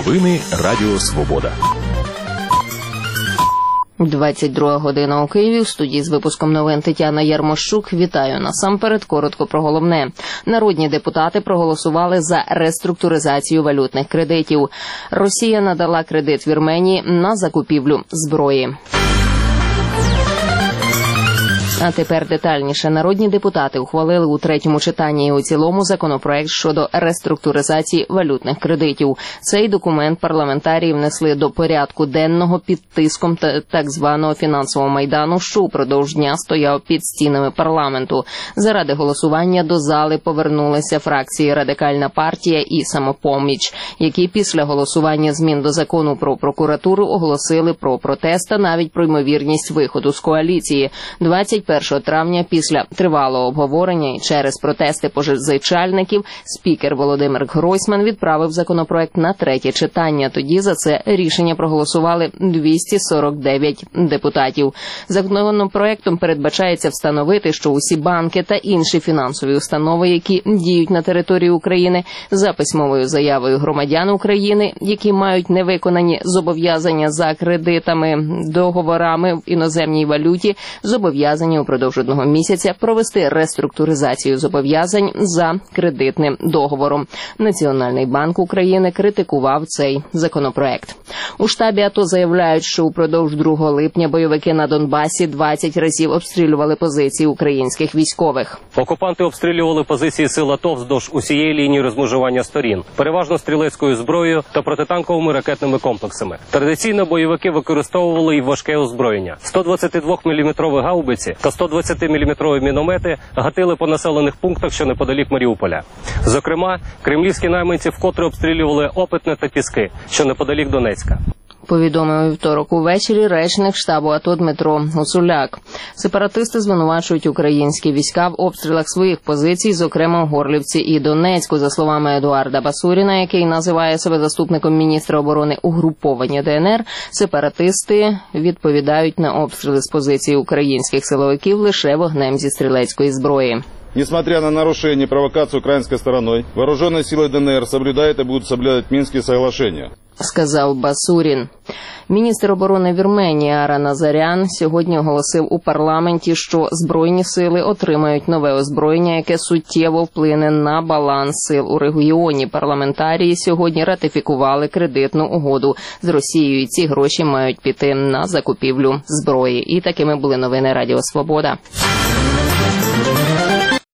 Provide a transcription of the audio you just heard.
Новини Радіо Свобода. 22 година у Києві. У студії з випуском новин Тетяна Ярмощук. Вітаю. Насамперед, коротко про головне. Народні депутати проголосували за реструктуризацію валютних кредитів. Росія надала кредит Вірменії на закупівлю зброї. А тепер детальніше. Народні депутати ухвалили у третьому читанні і у цілому законопроект щодо реструктуризації валютних кредитів. Цей документ парламентарії внесли до порядку денного під тиском так званого фінансового майдану, що упродовж дня стояв під стінами парламенту. Заради голосування до зали повернулися фракції «Радикальна партія» і «Самопоміч», які після голосування змін до закону про прокуратуру оголосили про протест та навіть про ймовірність виходу з коаліції. 21 травня після тривалого обговорення і через протести позичальників спікер Володимир Гройсман відправив законопроект на третє читання. Тоді за це рішення проголосували 249 депутатів. Законопроектом передбачається встановити, що усі банки та інші фінансові установи, які діють на території України, за письмовою заявою громадян України, які мають невиконані зобов'язання за кредитами, договорами в іноземній валюті, зобов'язані упродовж одного місяця провести реструктуризацію зобов'язань за кредитним договором. Національний банк України критикував цей законопроект. У штабі АТО заявляють, що упродовж 2 липня бойовики на Донбасі 20 разів обстрілювали позиції українських військових. Окупанти обстрілювали позиції сил АТО вздовж усієї лінії розмежування сторін, переважно стрілецькою зброєю та протитанковими ракетними комплексами. Традиційно бойовики використовували і важке озброєння. 122-мм гаубиці та 120-мм міномети гатили по населених пунктах, що неподалік Маріуполя. Зокрема, кремлівські найманці вкотре обстрілювали Опитне та Піски, що неподалік Донецька. Повідомив у вівторок увечері речник штабу АТО Дмитро Гуцуляк. Сепаратисти звинувачують українські війська в обстрілах своїх позицій, зокрема в Горлівці і Донецьку. За словами Едуарда Басуріна, який називає себе заступником міністра оборони угруповання ДНР, сепаратисти відповідають на обстріли з позицій українських силовиків лише вогнем зі стрілецької зброї. Несмотря на нарушение и провокацию украинской стороной, вооруженные силы ДНР соблюдают и будут соблюдать Минские соглашения. Сказав Басурін. Міністр оборони Вірменії Ара Назарян сьогодні оголосив у парламенті, що Збройні сили отримають нове озброєння, яке суттєво вплине на баланс сил у регіоні. Парламентарії сьогодні ратифікували кредитну угоду з Росією. Ці гроші мають піти на закупівлю зброї. І такими були новини Радіо Свобода.